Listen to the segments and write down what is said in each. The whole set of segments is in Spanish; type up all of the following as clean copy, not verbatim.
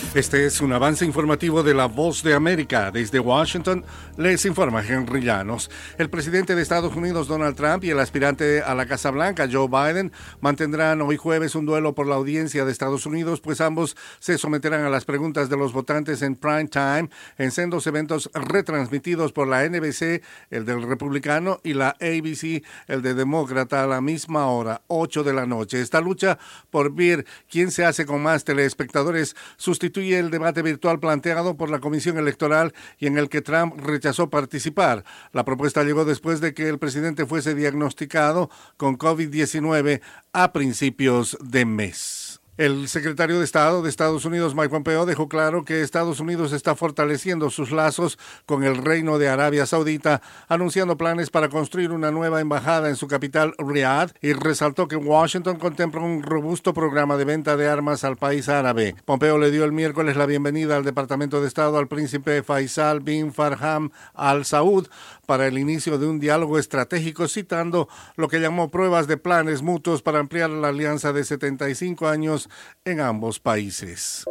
Este es un avance informativo de La Voz de América. Desde Washington les informa Henry Llanos. El presidente de Estados Unidos, Donald Trump, y el aspirante a la Casa Blanca, Joe Biden, mantendrán hoy jueves un duelo por la audiencia de Estados Unidos, pues ambos se someterán a las preguntas de los votantes en prime time en sendos eventos retransmitidos por la NBC, el del republicano, y la ABC, el de demócrata, a la misma hora, 8 de la noche. Esta lucha por ver quién se hace con más telespectadores sustituye el debate virtual planteado por la Comisión Electoral y en el que Trump rechazó participar. La propuesta llegó después de que el presidente fuese diagnosticado con COVID-19 a principios de mes. El secretario de Estado de Estados Unidos, Mike Pompeo, dejó claro que Estados Unidos está fortaleciendo sus lazos con el Reino de Arabia Saudita, anunciando planes para construir una nueva embajada en su capital, Riad, y resaltó que Washington contempla un robusto programa de venta de armas al país árabe. Pompeo le dio el miércoles la bienvenida al Departamento de Estado al príncipe Faisal bin Farham Al Saud para el inicio de un diálogo estratégico, citando lo que llamó pruebas de planes mutuos para ampliar la alianza de 75 años en ambos países.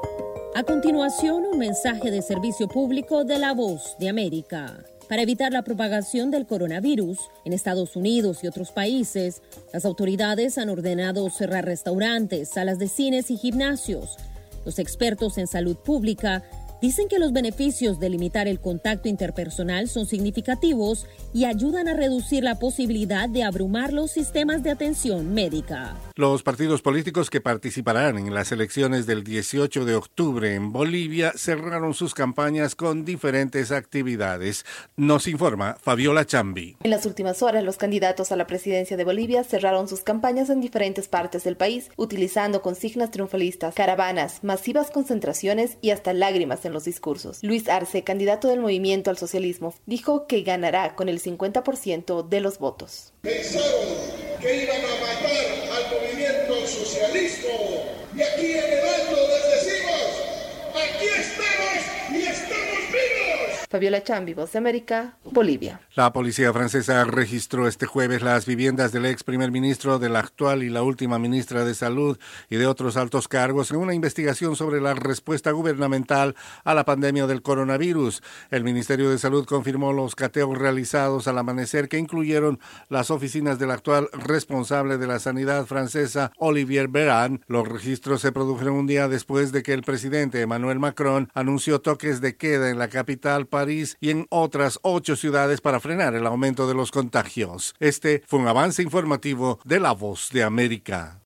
A continuación, un mensaje de servicio público de La Voz de América. Para evitar la propagación del coronavirus en Estados Unidos y otros países, las autoridades han ordenado cerrar restaurantes, salas de cines y gimnasios. Los expertos en salud pública dicen que los beneficios de limitar el contacto interpersonal son significativos y ayudan a reducir la posibilidad de abrumar los sistemas de atención médica. Los partidos políticos que participarán en las elecciones del 18 de octubre en Bolivia cerraron sus campañas con diferentes actividades. Nos informa Fabiola Chambi. En las últimas horas, los candidatos a la presidencia de Bolivia cerraron sus campañas en diferentes partes del país, utilizando consignas triunfalistas, caravanas, masivas concentraciones y hasta lágrimas en los discursos. Luis Arce, candidato del Movimiento al Socialismo, dijo que ganará con el 50% de los votos. Pensaron que iban a matar al movimiento socialista y aquí en el alto les decimos, aquí estamos y estamos vivos. Fabiola Chambi, Voz de América, Bolivia. La policía francesa registró este jueves las viviendas del ex primer ministro, de la actual y la última ministra de Salud y de otros altos cargos en una investigación sobre la respuesta gubernamental a la pandemia del coronavirus. El Ministerio de Salud confirmó los cateos realizados al amanecer, que incluyeron las oficinas del actual responsable de la sanidad francesa, Olivier Véran. Los registros se produjeron un día después de que el presidente Emmanuel Macron anunció toques de queda en la capital, París, y en otras 8 ciudades para frenar el aumento de los contagios. Este fue un avance informativo de La Voz de América.